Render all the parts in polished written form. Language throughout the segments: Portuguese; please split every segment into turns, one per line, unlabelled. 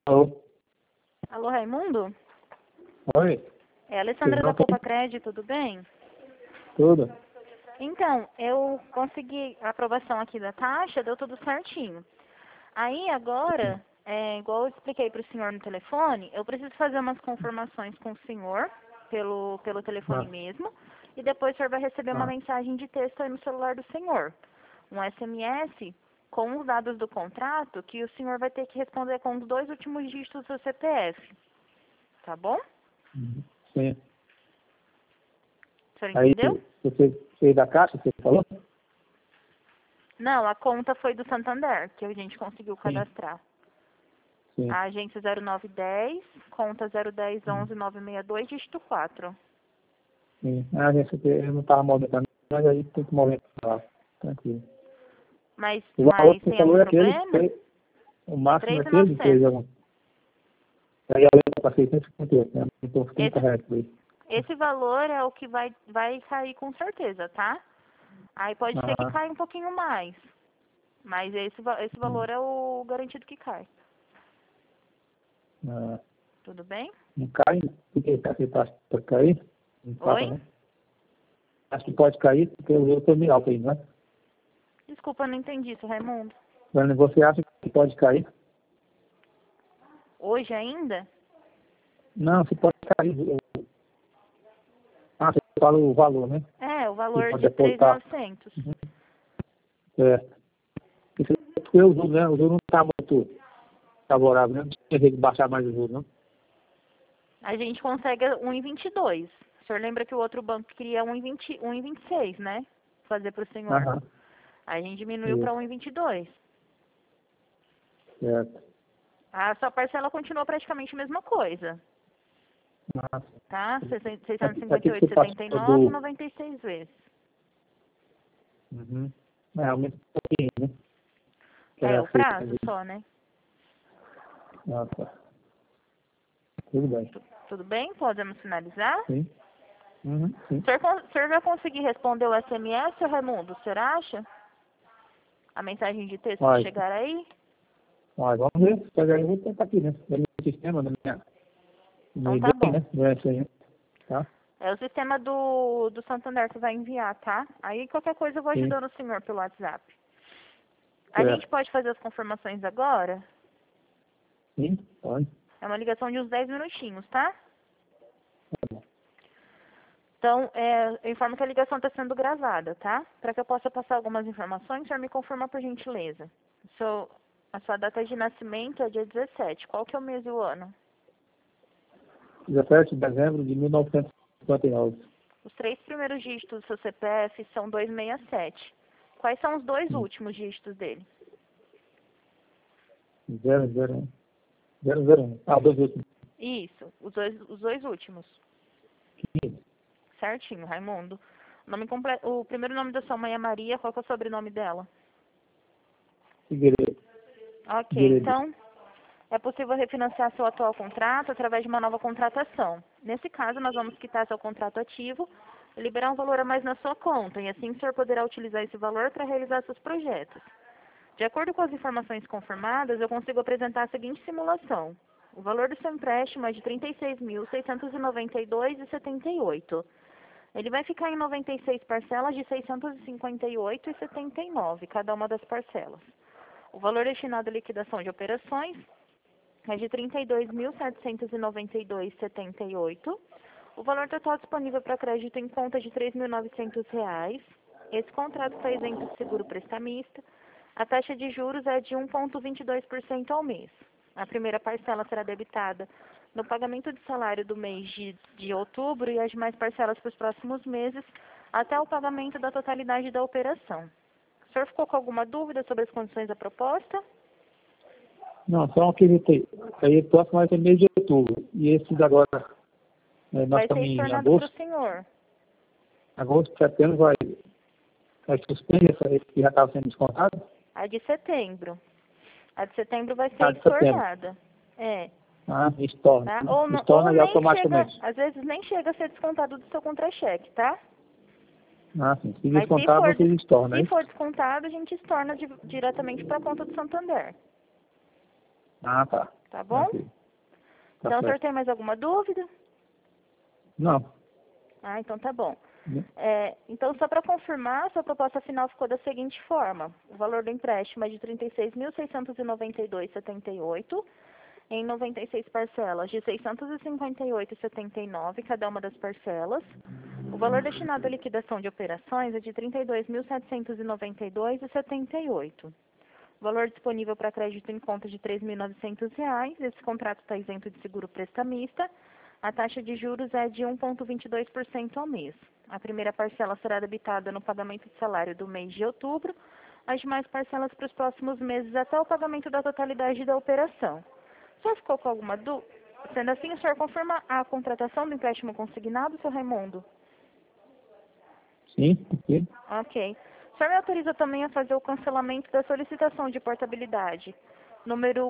Alô?
Alô, Raimundo?
Oi?
É a Alessandra
Tudo
da
bem?
Poupa Crédito, tudo bem?
Tudo?
Então, eu consegui a aprovação aqui da taxa, deu tudo certinho. Aí agora, igual eu expliquei para o senhor no telefone, eu preciso fazer umas confirmações com o senhor, pelo telefone
Ah,
mesmo, e depois o senhor vai receber uma
ah,
mensagem de texto aí no celular do senhor. Um SMS com os dados do contrato que o senhor vai ter que responder com os 2 últimos dígitos do CPF. Tá bom?
sim.
O senhor
Aí,
entendeu?
você fez da Caixa, você falou?
Não, a conta foi do Santander, que a gente conseguiu
Sim,
cadastrar.
sim.
A agência 0910, conta 01011-962, dígito 4.
Sim. A agência que eu não estava movimentando, mas aí tem que movimentar lá. Tranquilo.
Mas,
O valor
mas
que você
tem
falou
algum
é aquele,
problema?
o máximo é aquele, que fez
3.900.
algum. Aí a lei para 658, né? Não estou ficando
Esse,
correto aí.
esse valor é o que vai sair com certeza, tá? Aí pode ser que
Ah,
caia um pouquinho mais. Mas esse valor é o garantido que cai.
ah,
Tudo bem?
não cai, porque você pode cair? Não passa,
Oi?
né? Acho que pode cair, porque eu estou meio alto aí, né?
Desculpa, eu não entendi isso, Raimundo.
Você acha que pode cair?
Hoje ainda?
Não, se pode cair. Ah, você fala o valor, né?
É, o
Que
valor
pode
de
depositar.
3.900.
Uhum. É. Porque o juros, né? O juros não está muito favorável, né? Não tinha jeito de baixar mais o juros, não?
A gente consegue 1,22. O senhor lembra que o outro banco queria 1,20, 1,26, né? Fazer para o senhor.
Aham.
A gente diminuiu para
Isso.
1,22.
Certo.
A sua parcela continua praticamente a mesma coisa,
Nossa.
tá?
Aqui que você passou
658,79,
do...
96 vezes.
Uhum. É, aumenta um pouquinho, né? Que
É,
era
o
feito.
prazo só, né?
Ah, tá. Tudo bem.
Tudo bem? Podemos finalizar?
Sim. Uhum. Sim.
O senhor vai conseguir responder o SMS, Raimundo? O senhor acha? A mensagem de texto que
Olha,
chegar aí?
vamos ver. Pegar aí, eu vou tentar aqui, né? No meu sistema, no
Então
ID,
tá bom.
né? Não é isso aí, né? Tá?
É o sistema do Santander que vai enviar, tá? Aí qualquer coisa eu vou
Sim.
ajudando o senhor pelo WhatsApp. A gente
Certo.
pode fazer as confirmações agora?
Sim, pode.
É uma ligação de uns 10 minutinhos, tá?
Tá bom.
Então, eu informo que a ligação está sendo gravada, tá? Para que eu possa passar algumas informações, o senhor me confirma por gentileza. A sua data de nascimento é dia 17. Qual que é o mês e o ano?
17 de dezembro de 1959.
Os 3 primeiros dígitos do seu CPF são 267. Quais são os 2
Sim.
últimos dígitos dele?
001. 001. Ah, dois últimos.
Isso, os dois últimos.
15.
Certinho, Raimundo. O primeiro nome da sua mãe é Maria, qual que é o sobrenome dela?
Figueiredo.
Ok,
Figueiredo.
então é possível refinanciar seu atual contrato através de uma nova contratação. Nesse caso, nós vamos quitar seu contrato ativo e liberar um valor a mais na sua conta, e assim o senhor poderá utilizar esse valor para realizar seus projetos. De acordo com as informações confirmadas, eu consigo apresentar a seguinte simulação. O valor do seu empréstimo é de R$ 36.692,78. Ele vai ficar em 96 parcelas de R$ 658,79, cada uma das parcelas. O valor destinado à liquidação de operações é de R$ 32.792,78. O valor total disponível para crédito em conta é de R$ 3.900. Esse contrato está isento de seguro prestamista. A taxa de juros é de 1,22% ao mês. A primeira parcela será debitada no pagamento de salário do mês de outubro e as demais parcelas para os próximos meses, até o pagamento da totalidade da operação. O senhor ficou com alguma dúvida sobre as condições da proposta?
Não, só aquele tem. Aí o próximo vai ser mês de outubro. E esses agora, nós
Vai ser
estamos em
estornado para o
agosto.
senhor.
Agosto, setembro vai suspender esse que já estava sendo descontado.
A de setembro. A de setembro vai
Ah,
ser
de setembro.
estornada. É.
Ah, estorna.
Tá? Ou
Estorna e
nem chega,
automaticamente.
às vezes nem chega a ser descontado do seu contra-cheque, tá?
Ah, sim. Se
Mas
descontar, vocês estornam,
se
hein?
for descontado, a gente estorna diretamente para a conta do Santander.
Ah, tá.
Tá bom?
Ok. Tá
Então, o senhor
certo.
tem mais alguma dúvida?
Não.
Ah, então tá bom.
Né?
Então, só para confirmar, sua proposta final ficou da seguinte forma. O valor do empréstimo é de R$ 36.692,78 em 96 parcelas de R$ 658,79 cada uma das parcelas. O valor destinado à liquidação de operações é de R$ 32.792,78. O valor disponível para crédito em conta de R$ 3.900. Esse contrato está isento de seguro prestamista. A taxa de juros é de 1,22% ao mês. A primeira parcela será debitada no pagamento de salário do mês de outubro, as demais parcelas para os próximos meses até o pagamento da totalidade da operação. O senhor ficou com alguma dúvida? Sendo assim, o senhor confirma a contratação do empréstimo consignado, seu Raimundo?
Sim, ok.
Ok. O senhor me autoriza também a fazer o cancelamento da solicitação de portabilidade, número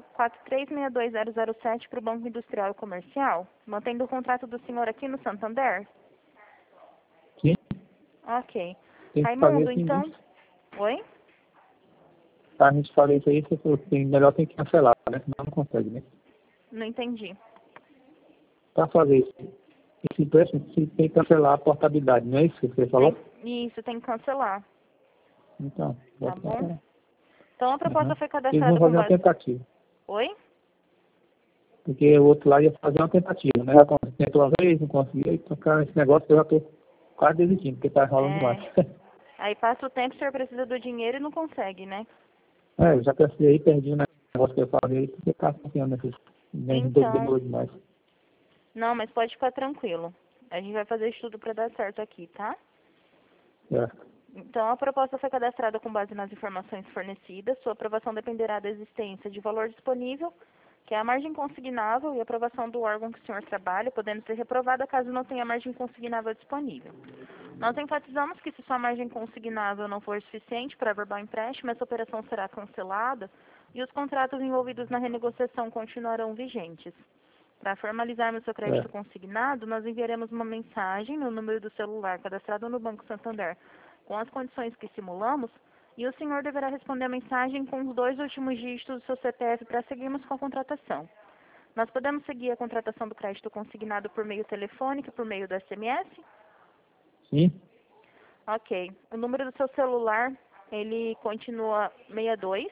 4362007 para o Banco Industrial e Comercial, mantendo o contrato do senhor aqui no Santander?
Sim,
Ok.
tem que fazer
Raimundo,
assim
então...
mesmo.
Oi?
Tá, a gente fala isso aí, você falou que melhor tem que cancelar, né? Senão não consegue, né?
Não entendi.
Para fazer isso, esse empréstimo, você tem que cancelar a portabilidade, não é isso que você falou?
Isso, tem que cancelar,
Então,
tá
bota
bom?
cancelar.
Então, a proposta
Uhum.
foi
Eles vão
cadastrada com
fazer uma
base...
tentativa.
Oi?
Porque o outro lá ia fazer uma tentativa, né? Já tentou uma vez, não conseguiu, então, cara, esse negócio eu já tô quase desistindo, porque tá enrolando demais.
É... Aí passa o tempo, o senhor precisa do dinheiro e não consegue, né?
Eu já pensei aí, perdi o negócio que eu falei, porque tá confiando nesses, nem
Então...
demorou demais.
Não, mas pode ficar tranquilo. A gente vai fazer estudo para dar certo aqui, tá?
Certo.
Então, a proposta foi cadastrada com base nas informações fornecidas. Sua aprovação dependerá da existência de valor disponível, que é a margem consignável, e aprovação do órgão que o senhor trabalha, podendo ser reprovada caso não tenha margem consignável disponível. Nós enfatizamos que se sua margem consignável não for suficiente para averbar o empréstimo, essa operação será cancelada e os contratos envolvidos na renegociação continuarão vigentes. Para formalizarmos seu crédito
Certo.
consignado, nós enviaremos uma mensagem no número do celular cadastrado no Banco Santander com as condições que simulamos, e o senhor deverá responder a mensagem com os 2 últimos dígitos do seu CPF para seguirmos com a contratação. Nós podemos seguir a contratação do crédito consignado por meio telefônico e por meio do SMS?
Sim?
Ok. O número do seu celular, ele continua 62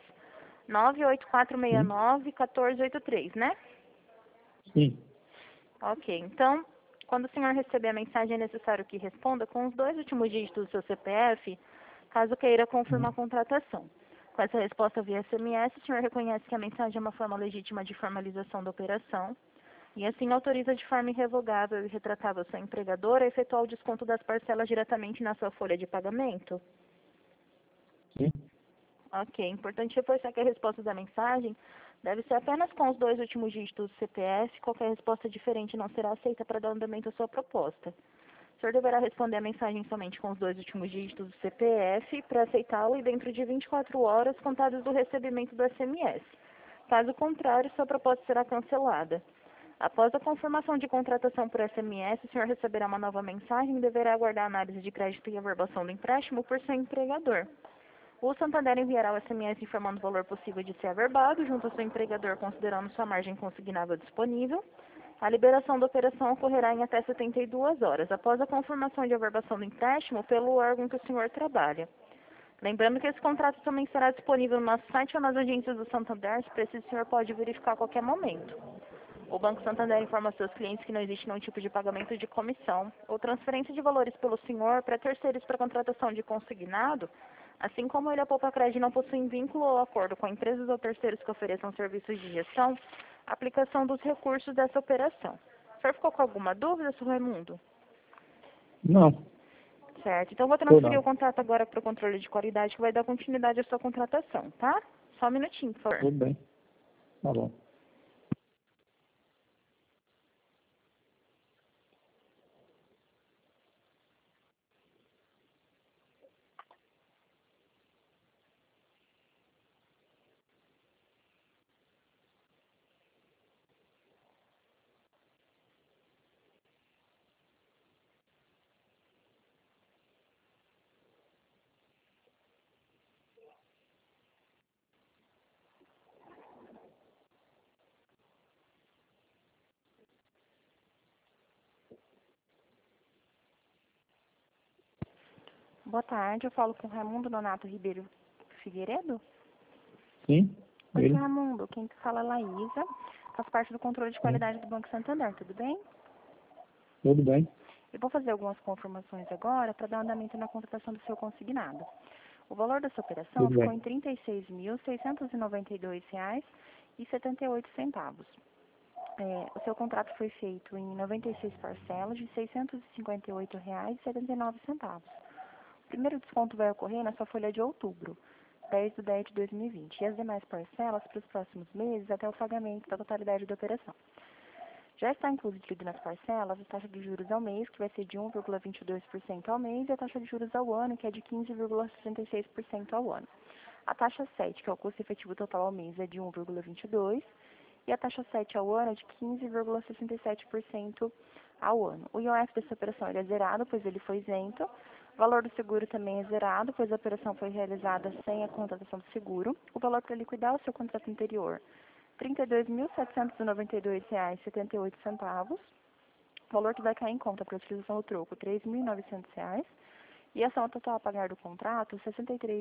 Sim?
98469 1483, né?
Sim.
Ok. Então, quando o senhor receber a mensagem, é necessário que responda com os 2 últimos dígitos do seu CPF, caso queira confirmar a contratação. Com essa resposta via SMS, o senhor reconhece que a mensagem é uma forma legítima de formalização da operação e assim autoriza de forma irrevogável e retratável seu empregador a efetuar o desconto das parcelas diretamente na sua folha de pagamento?
Sim?
Ok. Importante reforçar que a resposta da mensagem deve ser apenas com os 2 últimos dígitos do CPF. Qualquer resposta diferente não será aceita para dar andamento à sua proposta. O senhor deverá responder a mensagem somente com os 2 últimos dígitos do CPF para aceitá-lo e dentro de 24 horas contadas do recebimento do SMS. Caso contrário, sua proposta será cancelada. Após a confirmação de contratação por SMS, o senhor receberá uma nova mensagem e deverá aguardar a análise de crédito e averbação do empréstimo por seu empregador. O Santander enviará o SMS informando o valor possível de ser averbado, junto ao seu empregador, considerando sua margem consignável disponível. A liberação da operação ocorrerá em até 72 horas, após a confirmação de averbação do empréstimo pelo órgão que o senhor trabalha. Lembrando que esse contrato também será disponível no nosso site ou nas agências do Santander, se preciso, o senhor pode verificar a qualquer momento. O Banco Santander informa aos seus clientes que não existe nenhum tipo de pagamento de comissão ou transferência de valores pelo senhor para terceiros para contratação de consignado, assim como ele, a Poupa-Crédito, não possui vínculo ou acordo com empresas ou terceiros que ofereçam serviços de gestão, aplicação dos recursos dessa operação. O senhor ficou com alguma dúvida, Sr. Raimundo?
Não.
Certo. Então, vou
Tô
transferir
não.
o contrato agora para o controle de qualidade, que vai dar continuidade à sua contratação, tá? Só um minutinho, por favor.
Tudo bem. Tá bom.
Boa tarde, eu falo com o Raimundo Nonato Ribeiro Figueiredo.
Sim,
Oi,
ele.
Raimundo, quem fala é Laísa, faz parte do controle de qualidade do Banco Santander, tudo bem?
Tudo bem.
Eu vou fazer algumas confirmações agora para dar andamento na contratação do seu consignado. O valor dessa operação
Tudo
ficou
bem.
em R$ 36.692,78. O seu contrato foi feito em 96 parcelas de R$ 658,79. O primeiro desconto vai ocorrer na sua folha de outubro, 10/10/2020, e as demais parcelas para os próximos meses até o pagamento da totalidade da operação. Já está incluído nas parcelas a taxa de juros ao mês, que vai ser de 1,22% ao mês, e a taxa de juros ao ano, que é de 15,66% ao ano. A taxa 7, que é o custo efetivo total ao mês, é de 1,22%, e a taxa 7 ao ano é de 15,67% ao ano. O IOF dessa operação ele é zerado, pois ele foi isento. O valor do seguro também é zerado, pois a operação foi realizada sem a contratação do seguro. O valor para liquidar o seu contrato anterior, R$ 32.792,78. O valor que vai cair em conta para a utilização do troco, R$ 3.900. E a soma total a pagar do contrato, R$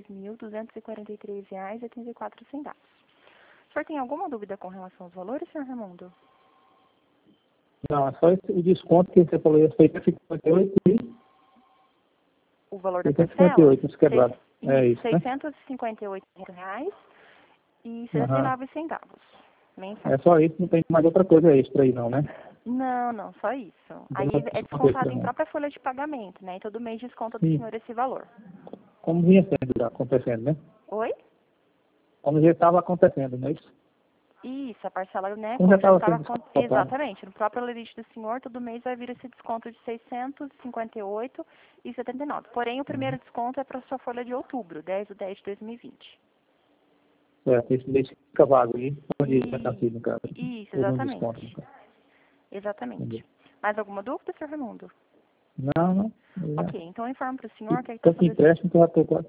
63.243,84. O senhor tem alguma dúvida com relação aos valores, senhor Raimundo?
Não, é só o desconto que você falou, é 658 e
O valor da
658,
parcela?
nos quebrados. É isso, né?
R$ 658,79 mensais.
É só isso, não tem mais outra coisa extra aí não, né?
Não, só isso. Aí
Não
é
tem outra
descontado
extra,
em
não.
própria folha de pagamento, né? E todo mês desconta do
Sim,
senhor esse valor.
como vinha sendo já acontecendo, né?
Oi?
Como já estava acontecendo, não é isso?
Isso, a parcela, né?
Como já estava
estava
sendo descontado.
exatamente, no próprio limite do senhor, todo mês vai vir esse desconto de R$ 658,79. Porém, o primeiro desconto é para a sua folha de outubro, 10/10/2020.
Esse mês fica vago aí, onde está aqui no caso.
Isso,
Houve um desconto, no
exatamente.
caso.
Exatamente.
Entendeu?
Mais alguma dúvida, senhor Raimundo?
Não.
Ok, então eu informo para o senhor que a
Tanto
quitação desse...
empréstimo que eu já estou quase.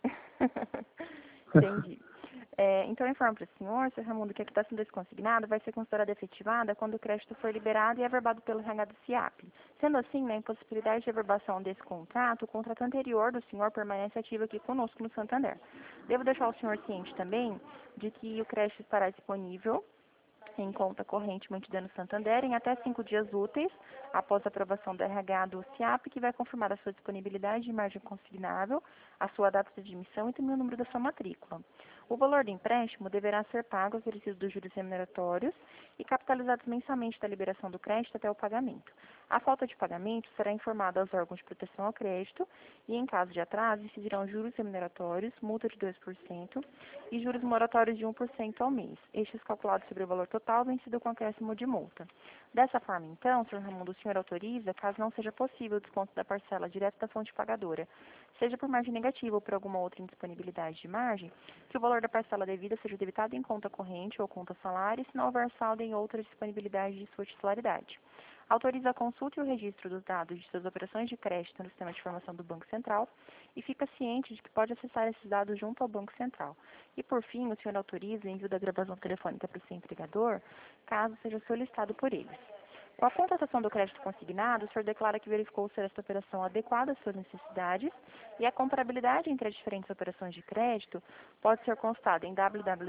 Entendi. Então eu informo para o senhor Raimundo, que a quitação desse consignado vai ser considerada efetivada quando o crédito for liberado e averbado pelo RH do CIAP. Sendo assim, na impossibilidade de averbação desse contrato, o contrato anterior do senhor permanece ativo aqui conosco no Santander. Devo deixar o senhor ciente também de que o crédito estará disponível em conta corrente mantida no Santander em até 5 dias úteis após a aprovação do RH do CIAP, que vai confirmar a sua disponibilidade de margem consignável, a sua data de admissão e também o número da sua matrícula. O valor do empréstimo deverá ser pago oferecido dos juros remuneratórios e capitalizados mensalmente da liberação do crédito até o pagamento. A falta de pagamento será informada aos órgãos de proteção ao crédito e, em caso de atraso, incidirão juros remuneratórios, multa de 2% e juros moratórios de 1% ao mês, estes calculados sobre o valor total vencido com acréscimo de multa. Dessa forma, então, Sr. Raimundo, o senhor autoriza, caso não seja possível o desconto da parcela direto da fonte pagadora, seja por margem negativa ou por alguma outra indisponibilidade de margem, que o valor da parcela devida seja debitado em conta corrente ou conta salário, se não houver saldo em outra disponibilidade de sua titularidade. Autoriza a consulta e o registro dos dados de suas operações de crédito no sistema de informação do Banco Central e fica ciente de que pode acessar esses dados junto ao Banco Central. E, por fim, o senhor autoriza o envio da gravação telefônica para o seu empregador, caso seja solicitado por eles. Com a contratação do crédito consignado, o senhor declara que verificou ser esta operação adequada às suas necessidades e a comparabilidade entre as diferentes operações de crédito pode ser constada em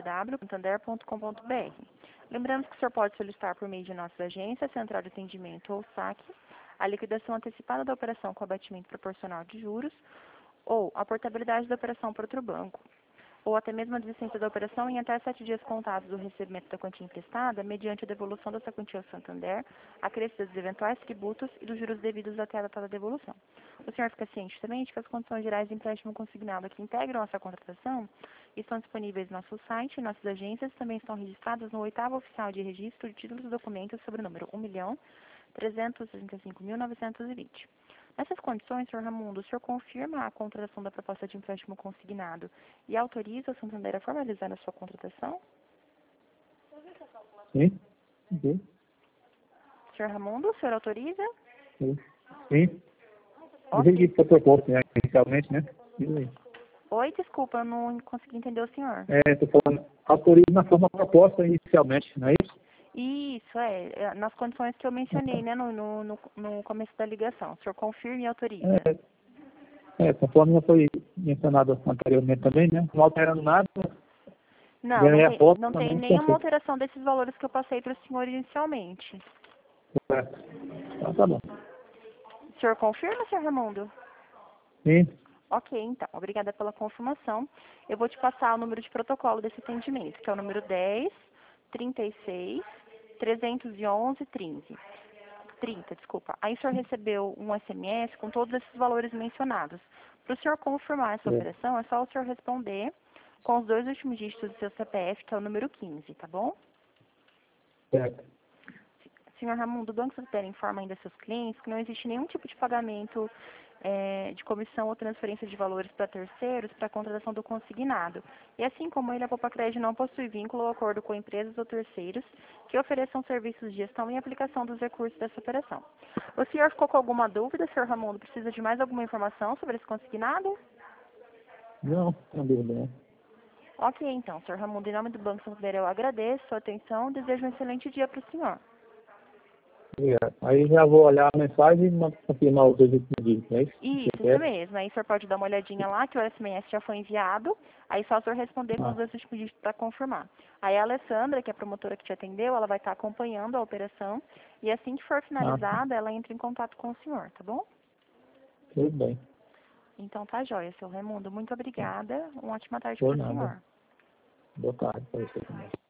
www.santander.com.br. Lembrando que o senhor pode solicitar por meio de nossas agências, central de atendimento ou saque, a liquidação antecipada da operação com abatimento proporcional de juros ou a portabilidade da operação para outro banco, ou até mesmo a desistência da operação em até 7 dias contados do recebimento da quantia emprestada, mediante a devolução dessa quantia ao Santander, acrescidas dos eventuais tributos e dos juros devidos até a data da devolução. O senhor fica ciente também de que as condições gerais de empréstimo consignado que integram essa contratação estão disponíveis no nosso site e nossas agências também estão registradas no 8º Oficial de Registro de Títulos e Documentos sobre o número 1.365.920. Nessas condições, Sr. Raimundo, o senhor confirma a contratação da proposta de empréstimo consignado e autoriza o Santander a formalizar a sua contratação?
Sim. Sim.
Sr. Raimundo, o senhor autoriza?
Sim.
Ok.
Diz que foi proposto, né, inicialmente, né?
Oi, desculpa, eu não consegui entender o senhor.
Estou falando, autoriza na forma proposta inicialmente, não é isso?
Isso, nas condições que eu mencionei, né, no começo da ligação. O senhor confirma e autoriza?
Conforme já foi mencionado anteriormente também, né? Não alterando nada,
Não,
ganhei a foto
não tem
também,
nenhuma
perfeito.
alteração desses valores que eu passei para o senhor inicialmente.
Certo. Então tá bom.
O senhor confirma, senhor Raimundo?
Sim,
Ok, então. Obrigada pela confirmação. Eu vou te passar o número de protocolo desse atendimento, que é o número 10 36 311 30, desculpa. Aí o senhor recebeu um SMS com todos esses valores mencionados. Para o senhor confirmar essa operação, é só o senhor responder com os 2 últimos dígitos do seu CPF, que é o número 15, tá bom?
certo.
Senhor Raimundo, o Banco Santander informa ainda seus clientes que não existe nenhum tipo de pagamento de comissão ou transferência de valores para terceiros para a contratação do consignado. E assim como ele, a Popacred não possui vínculo ou acordo com empresas ou terceiros que ofereçam serviços de gestão e aplicação dos recursos dessa operação. O senhor ficou com alguma dúvida, senhor Raimundo? Precisa de mais alguma informação sobre esse consignado?
Não, não dúvida, né?
Ok, então, senhor Raimundo, em nome do Banco Santander, eu agradeço a sua atenção e desejo um excelente dia para o senhor.
Obrigado. Aí já vou olhar a mensagem e confirmar os 2 últimos dígitos, é isso?
Isso mesmo. Aí o senhor pode dar uma olhadinha lá, que o SMS já foi enviado. Aí só o senhor responder com os 2 últimos dígitos para confirmar. Aí a Alessandra, que é a promotora que te atendeu, ela vai estar acompanhando a operação. E assim que for finalizada, ela entra em contato com o senhor, tá bom?
Tudo bem.
Então tá jóia, seu Raimundo. Muito obrigada. Uma ótima tarde
Por
para o
nada.
senhor.
Boa tarde para você também.